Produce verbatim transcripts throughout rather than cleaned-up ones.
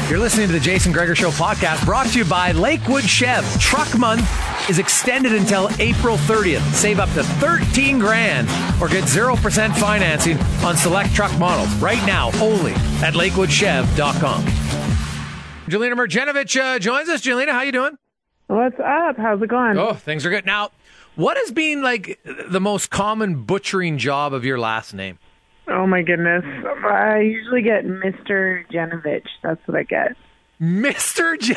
You're listening to the Jason Gregor Show podcast, brought to you by Lakewood Chev. Truck Month is extended until April thirtieth. Save up to thirteen grand or get zero percent financing on select truck models right now only at lakewood chev dot com. Jelena Marjanovic uh, joins us. Jelena, how you doing? What's up? How's it going? Oh, things are good. Now, what has been like the most common butchering job of your last name? Oh my goodness. I usually get Mister Genovich. That's what I get. Mister Gen-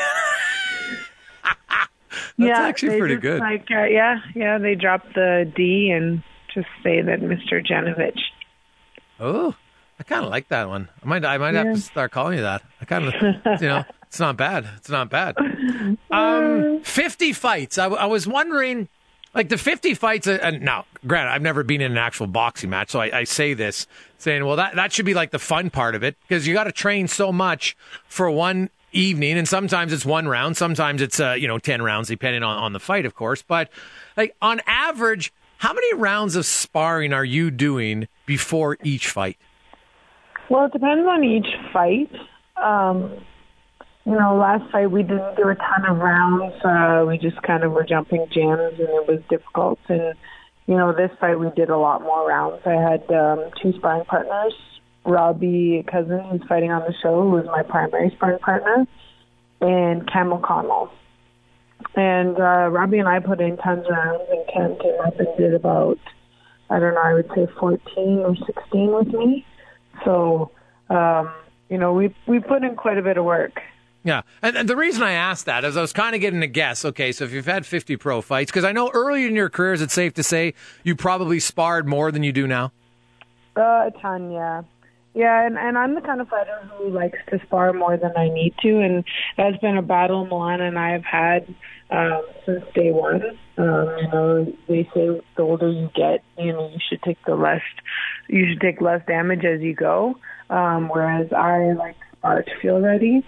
That's yeah, actually pretty good. Like, uh, yeah, yeah, they drop the D and just say that Mister Genovich. Oh, I kind of like that one. I might, I might yeah. have to start calling you that. I kind of, you know, it's not bad. It's not bad. Um, fifty fights. I, I was wondering, like the fifty fights. Uh, and now, granted, I've never been in an actual boxing match, so I, I say this, saying, well, that that should be like the fun part of it, because you got to train so much for one evening, and sometimes it's one round, sometimes it's uh, you know ten rounds, depending on, on the fight, of course. But like on average, how many rounds of sparring are you doing before each fight? Well, it depends on each fight. Um, you know, last fight we didn't do a ton of rounds. Uh, we just kind of were jumping gyms, and it was difficult. And you know, this fight we did a lot more rounds. I had um, two sparring partners. Robbie Cousin, who's fighting on the show, who was my primary sparring partner, and Cam O'Connell. And uh, Robbie and I put in tons of rounds, and Cam came up and did about, I don't know, I would say fourteen or sixteen with me. So, um, you know, we we put in quite a bit of work. Yeah, and, and the reason I asked that is I was kind of getting a guess. Okay, so if you've had fifty pro fights, because I know early in your career, is it safe to say you probably sparred more than you do now? Uh, a ton, yeah. Yeah, and, and I'm the kind of fighter who likes to spar more than I need to, and that's been a battle Milana and I have had um, since day one. Um, you know, they say the older you get, you know, you should take the less, you should take less damage as you go. Um, whereas I like to spar to feel ready.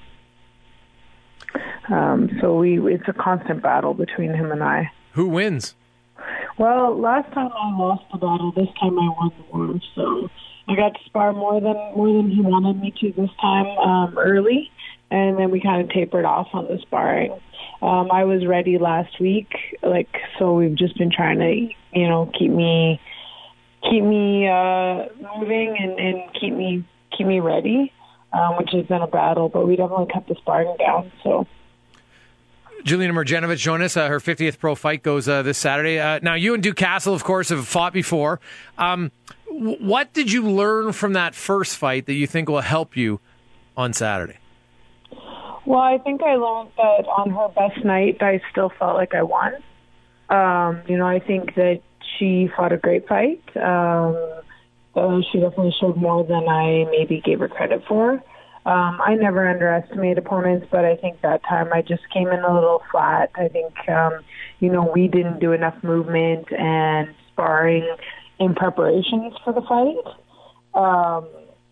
Um, so we, it's a constant battle between him and I. Who wins? Well, last time I lost the battle. This time I won the war. So I got to spar more than more than he wanted me to this time um, early, and then we kind of tapered off on the sparring. Um, I was ready last week, like so. We've just been trying to, you know, keep me keep me uh, moving and, and keep me keep me ready, um, which has been a battle. But we definitely cut the sparring down. So. Jelena Marjanovic joined us. Uh, her fiftieth pro fight goes uh, this Saturday. Uh, now, you and Duke Castle, of course, have fought before. Um, w- what did you learn from that first fight that you think will help you on Saturday? Well, I think I learned that on her best night, I still felt like I won. Um, you know, I think that she fought a great fight. Um, so she definitely showed more than I maybe gave her credit for. Um, I never underestimate opponents, but I think that time I just came in a little flat. I think, um, you know, we didn't do enough movement and sparring in preparations for the fight. Um,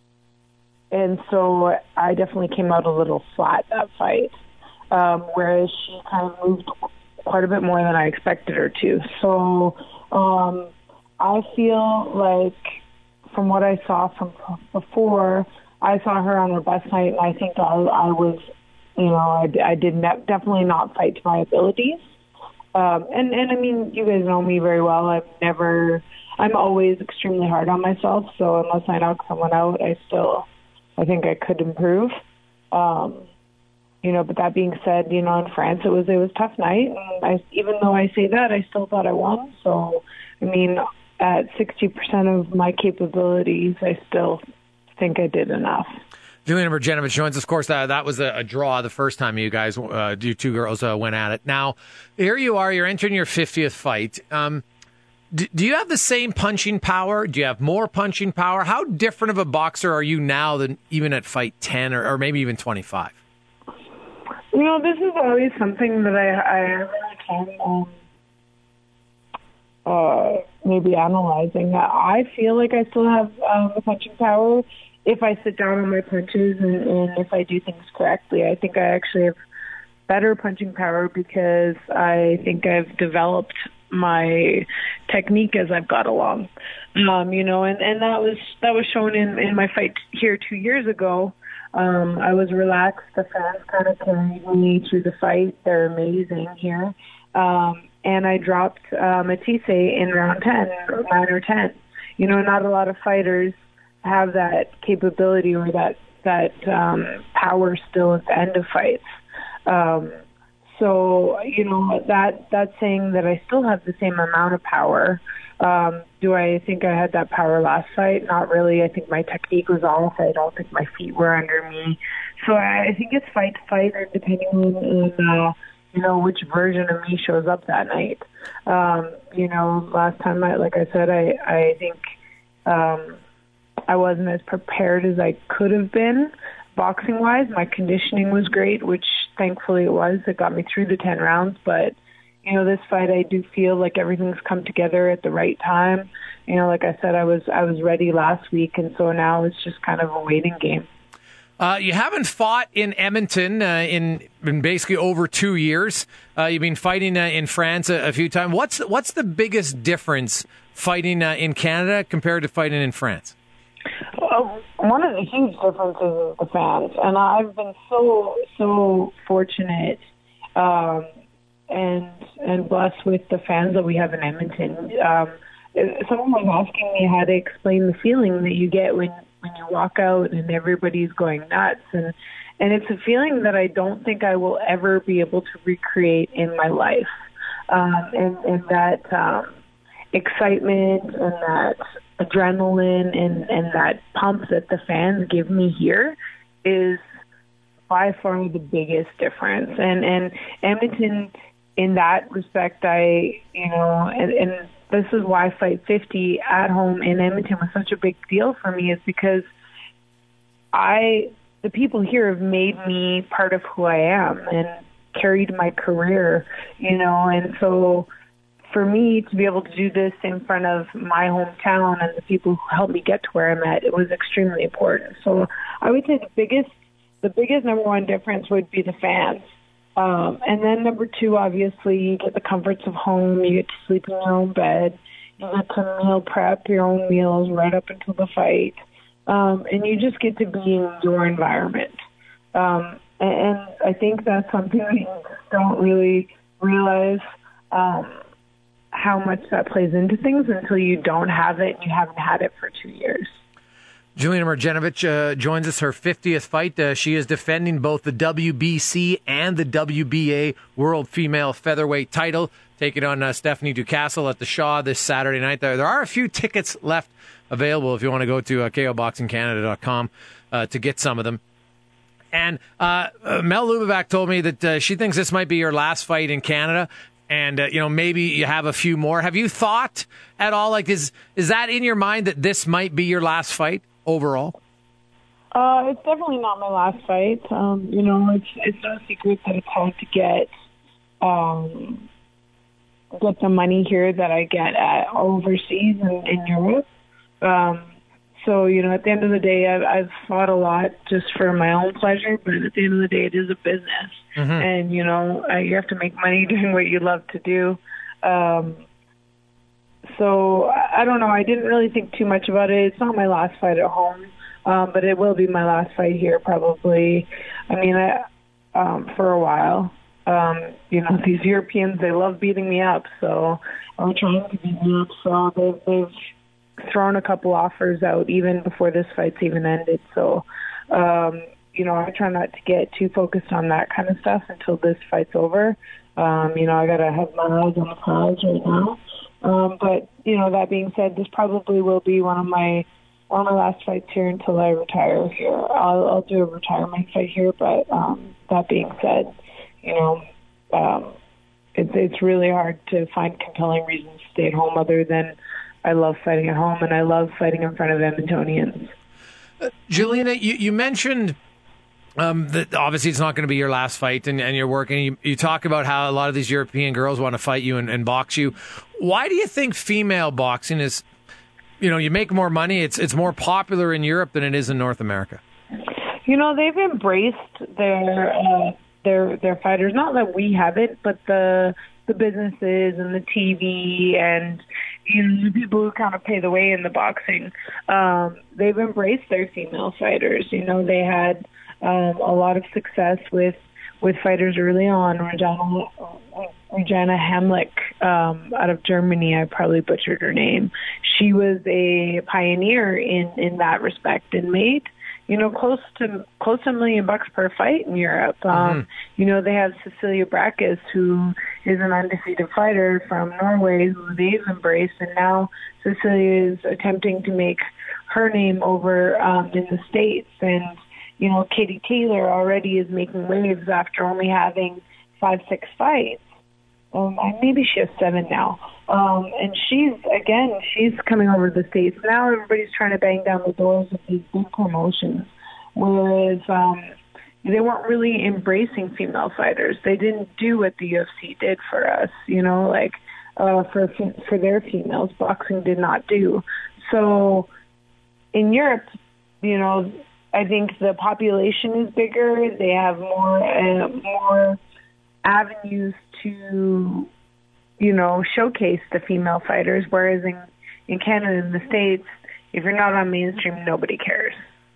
and so I definitely came out a little flat that fight, um, whereas she kind of moved quite a bit more than I expected her to. So um, I feel like from what I saw from before, I saw her on her best night, and I think I, I was, you know, I, I did ne- definitely not fight to my abilities. Um, and, and, I mean, you guys know me very well. I've never, I'm always extremely hard on myself, so unless I knock someone out, I still, I think I could improve. Um, you know, but that being said, you know, in France, it was, it was a tough night, and I, even though I say that, I still thought I won. So, I mean, at sixty percent of my capabilities, I still think I did enough. Jelena Marjanovic joins us. Of course, that, that was a, a draw the first time you guys, uh, you two girls, uh, went at it. Now, here you are, you're entering your fiftieth fight. Um, do, do you have the same punching power? Do you have more punching power? How different of a boxer are you now than even at fight ten or, or maybe even twenty-five? You know, this is always something that I, I have a hard time um, uh, maybe analyzing. I feel like I still have um, the punching power if I sit down on my punches and, and if I do things correctly. I think I actually have better punching power because I think I've developed my technique as I've got along. Um, you know, and, and that was that was shown in, in my fight here two years ago. Um, I was relaxed. The fans kind of carried me through the fight. They're amazing here. Um, and I dropped uh, Matisse in round ten, nine or ten. You know, not a lot of fighters have that capability or that that um, power still at the end of fights. Um, so, you know, that that's saying that I still have the same amount of power. Um, do I think I had that power last fight? Not really. I think my technique was off. I don't think my feet were under me. So I, I think it's fight to fight, or depending on, on uh, you know, which version of me shows up that night. Um, you know, last time, I, like I said, I, I think um, I wasn't as prepared as I could have been boxing-wise. My conditioning was great, which thankfully it was. It got me through the ten rounds, but you know, this fight, I do feel like everything's come together at the right time. You know, like I said, I was I was ready last week, and so now it's just kind of a waiting game. Uh, you haven't fought in Edmonton uh, in, in basically over two years. Uh, you've been fighting uh, in France a, a few times. What's what's the biggest difference fighting uh, in Canada compared to fighting in France? Well, one of the huge differences is the fans, and I've been so so fortunate. Um, and and blessed with the fans that we have in Edmonton. Um, someone was asking me how to explain the feeling that you get when, when you walk out and everybody's going nuts. And, and it's a feeling that I don't think I will ever be able to recreate in my life. Um, and, and that um, excitement and that adrenaline and, and that pump that the fans give me here is by far the biggest difference. And, and Edmonton, in that respect, I, you know, and, and this is why Fight fifty at home in Edmonton was such a big deal for me, is because I, the people here have made me part of who I am and carried my career, you know, and so for me to be able to do this in front of my hometown and the people who helped me get to where I'm at, it was extremely important. So I would say the biggest, the biggest number one difference would be the fans. Um, and then number two, obviously, you get the comforts of home. You get to sleep in your own bed. You get to meal prep your own meals right up until the fight. Um, and you just get to be in your environment. Um, and, and I think that's something that you don't really realize um, how much that plays into things until you don't have it and you haven't had it for two years. Jelena Marjanovic uh, joins us, her fiftieth fight. Uh, she is defending both the W B C and the W B A World Female Featherweight title, taking on uh, Stephanie Ducastle at the Shaw this Saturday night. There, there are a few tickets left available if you want to go to uh, K O boxing canada dot com uh, to get some of them. And uh, uh, Mel Lubavak told me that uh, she thinks this might be your last fight in Canada. And, uh, you know, maybe you have a few more. Have you thought at all, like, is is that in your mind that this might be your last fight overall? Uh, it's definitely not my last fight. Um, you know, it's it's no secret that it's hard to get um, get the money here that I get at overseas in, in Europe. Um, so, you know, at the end of the day, I've, I've fought a lot just for my own pleasure, but at the end of the day, it is a business. Mm-hmm. And, you know, uh, you have to make money doing what you love to do. Um, so, I, I don't know. I didn't really think too much about it. It's not my last fight at home, um, but it will be my last fight here probably. I mean, I, um, for a while. Um, you know, these Europeans, they love beating me up, so I'm trying to beat me up. So they've, they've thrown a couple offers out even before this fight's even ended. So, um, you know, I try not to get too focused on that kind of stuff until this fight's over. Um, you know, I got to have my eyes on the prize right now. Um, but, you know, that being said, this probably will be one of my one of my last fights here until I retire here. I'll, I'll do a retirement fight here, but um, that being said, you know, um, it's, it's really hard to find compelling reasons to stay at home other than I love fighting at home, and I love fighting in front of Edmontonians. Uh, Jelena, you, you mentioned um, that obviously it's not going to be your last fight, and, and you're working. You, you talk about how a lot of these European girls want to fight you and, and box you. Why do you think female boxing is, you know, you make more money, it's it's more popular in Europe than it is in North America? You know, they've embraced their uh, their their fighters. Not that we haven't, but the the businesses and the T V and, you know, the people who kind of pay the way in the boxing, um, they've embraced their female fighters. You know, they had um, a lot of success with with fighters early on. Regina, Regina Hamlick um, out of Germany, I probably butchered her name. She was a pioneer in, in that respect and made, you know, close to close to a million bucks per fight in Europe. Um, mm-hmm. You know, they have Cecilia Brækhus, who is an undefeated fighter from Norway, who they've embraced, and now Cecilia is attempting to make her name over um, in the States. And you know, Katie Taylor already is making waves after only having five, six fights. Um, maybe she has seven now. Um, and she's, again, she's coming over to the States. Now everybody's trying to bang down the doors of these big promotions, whereas um, they weren't really embracing female fighters. They didn't do what the U F C did for us, you know, like uh, for for their females. Boxing did not do. So in Europe, you know, I think the population is bigger. They have more uh, more avenues to, you know, showcase the female fighters. Whereas in, in Canada and the States, if you're not on mainstream, nobody cares.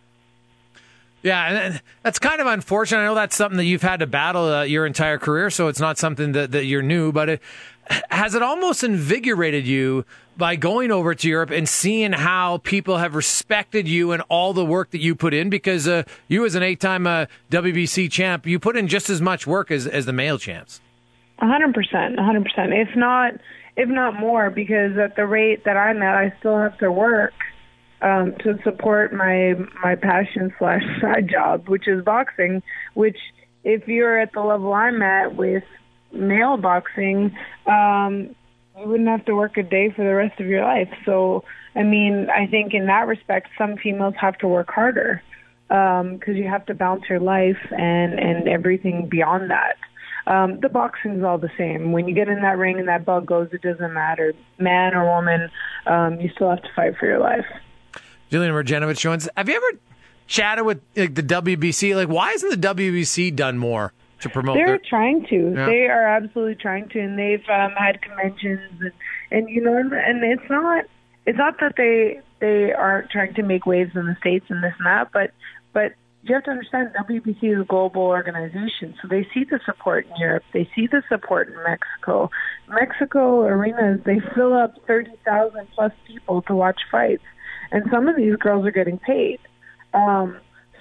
Yeah, and that's kind of unfortunate. I know that's something that you've had to battle uh, your entire career, so it's not something that, that you're new. But it, has it almost invigorated you by going over to Europe and seeing how people have respected you and all the work that you put in? Because uh, you, as an eight-time uh, W B C champ, you put in just as much work as, as the male champs. A hundred percent, a hundred percent. If not, if not more, because at the rate that I'm at, I still have to work um, to support my my passion slash side job, which is boxing. Which, if you're at the level I'm at with male boxing, um, you wouldn't have to work a day for the rest of your life. So, I mean, I think in that respect, some females have to work harder because um, you have to balance your life and, and everything beyond that. Um, the boxing's all the same. When you get in that ring and that bell goes, it doesn't matter. Man or woman, um, you still have to fight for your life. Jillian Mrnjavec joins. Have you ever chatted with like, the W B C? Like, why hasn't the W B C done more to promote? They're their... trying to. Yeah. They are absolutely trying to, and they've um, had conventions, and, and you know, and it's not it's not that they they aren't trying to make waves in the States and this and that, but but you have to understand W B C is a global organization, so they see the support in Europe, they see the support in Mexico. Mexico arenas, they fill up thirty thousand plus people to watch fights, and some of these girls are getting paid. Um,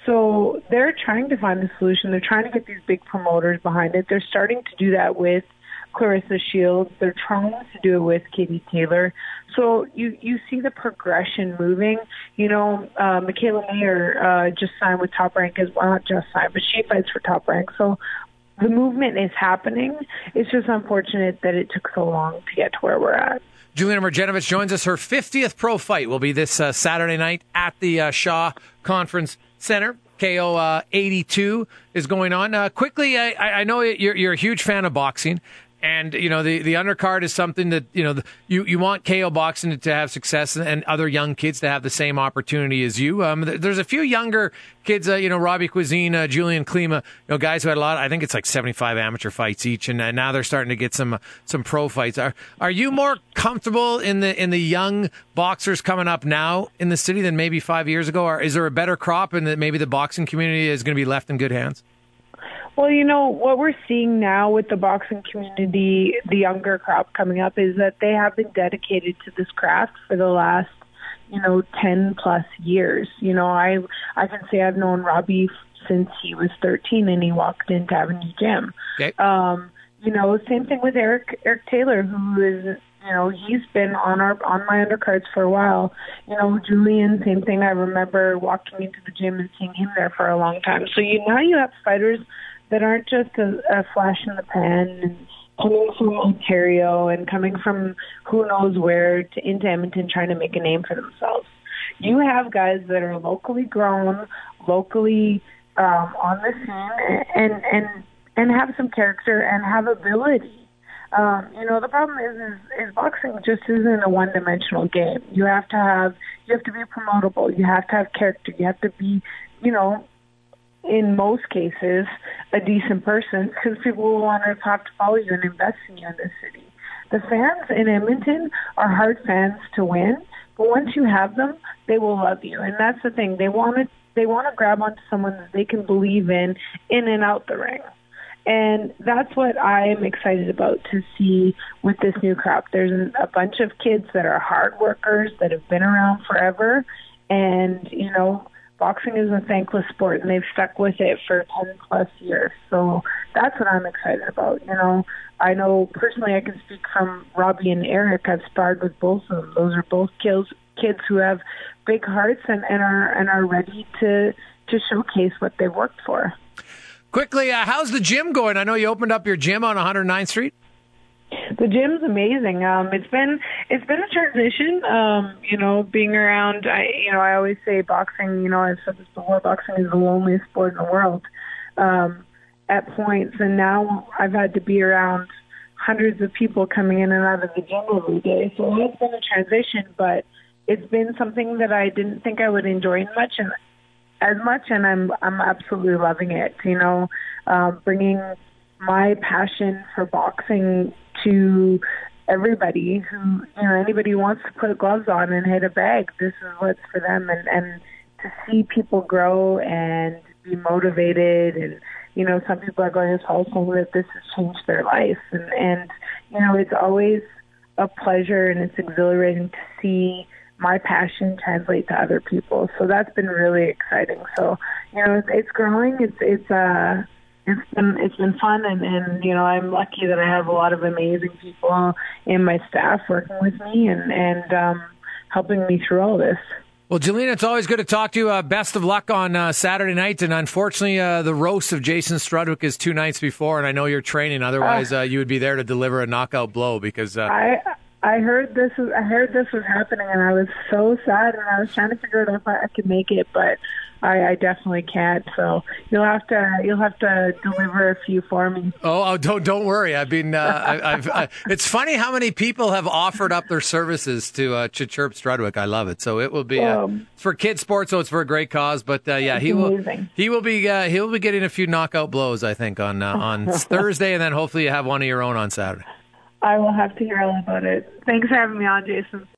So they're trying to find a solution. They're trying to get these big promoters behind it. They're starting to do that with Clarissa Shields. They're trying to do it with Katie Taylor. So you, you see the progression moving. You know, uh, Michaela Mayer uh, just signed with Top Rank as well. Not just signed, but she fights for Top Rank. So the movement is happening. It's just unfortunate that it took so long to get to where we're at. Jillian Mrnjavec joins us. Her fiftieth pro fight will be this uh, Saturday night at the uh, Shaw Conference Center. K O uh, eighty-two is going on. Uh, quickly, I, I know you're, you're a huge fan of boxing. And, you know, the, the undercard is something that, you know, the, you, you want K O boxing to have success and, and other young kids to have the same opportunity as you. Um, there's a few younger kids, uh, you know, Robbie Cuisine, uh, Julian Klima, you know, guys who had a lot, I think it's like seventy-five amateur fights each. And uh, now they're starting to get some, uh, some pro fights. Are, are you more comfortable in the, in the young boxers coming up now in the city than maybe five years ago? Or is there a better crop and that maybe the boxing community is going to be left in good hands? Well, you know, what we're seeing now with the boxing community, the younger crop coming up, is that they have been dedicated to this craft for the last, you know, ten plus years. You know, I I can say I've known Robbie since he was thirteen and he walked into Avenue Gym. Okay. Um, you know, same thing with Eric Eric Taylor, who is, you know, he's been on our on my undercards for a while. You know, Julian, same thing. I remember walking into the gym and seeing him there for a long time. So you now you have fighters that aren't just a, a flash in the pan and coming from Ontario and coming from who knows where to into Edmonton trying to make a name for themselves. You have guys that are locally grown, locally um, on the scene, and and and have some character and have ability. Um, you know, the problem is, is is boxing just isn't a one-dimensional game. You have to have you have to be promotable. You have to have character. You have to be, you know, in most cases, a decent person, because people will want to have to follow you and invest in you in this city. The fans in Edmonton are hard fans to win, but once you have them, they will love you. And that's the thing. They want to they want to grab onto someone that they can believe in, in and out the ring. And that's what I'm excited about to see with this new crop. There's a bunch of kids that are hard workers that have been around forever. And, you know, boxing is a thankless sport, and they've stuck with it for ten plus years. So that's what I'm excited about. You know, I know personally I can speak from Robbie and Eric. I've sparred with both of them. Those are both kids, kids who have big hearts and, and are and are ready to, to showcase what they've worked for. Quickly, uh, how's the gym going? I know you opened up your gym on one hundred ninth Street. The gym's amazing. Um, it's been it's been a transition. Um, you know, being around. I you know I always say boxing. You know, I've said this before. Boxing is the loneliest sport in the world um, at points, and now I've had to be around hundreds of people coming in and out of the gym every day. So it's been a transition, but it's been something that I didn't think I would enjoy much, and as much, and I'm I'm absolutely loving it. You know, uh, bringing my passion for boxing to everybody who, you know, anybody who wants to put gloves on and hit a bag. This is what's for them, and and to see people grow and be motivated, and you know, some people are going as far as saying that this has changed their life, and and you know, it's always a pleasure and it's exhilarating to see my passion translate to other people. So that's been really exciting. So, you know, it's, it's growing. It's, it's, uh, it's been, it's been fun. And, and, you know, I'm lucky that I have a lot of amazing people in my staff working with me and, and, um, helping me through all this. Well, Jelena, it's always good to talk to you. Uh, best of luck on uh, Saturday night. And unfortunately, uh, the roast of Jason Strudwick is two nights before, and I know you're training. Otherwise, uh, uh, you would be there to deliver a knockout blow because, uh, I, I heard this was I heard this was happening, and I was so sad, and I was trying to figure out if I, I could make it, but I, I definitely can't. So you'll have to you'll have to deliver a few for me. Oh, oh don't don't worry. I've been. Uh, I, I've. I, it's funny how many people have offered up their services to uh, Chirp Strudwick. I love it. So it will be uh, um, it's for kids sports, so it's for a great cause. But uh, yeah, he amazing. will. He will be. Uh, he'll be getting a few knockout blows, I think, on uh, on Thursday, and then hopefully you have one of your own on Saturday. I will have to hear all about it. Thanks for having me on, Jason.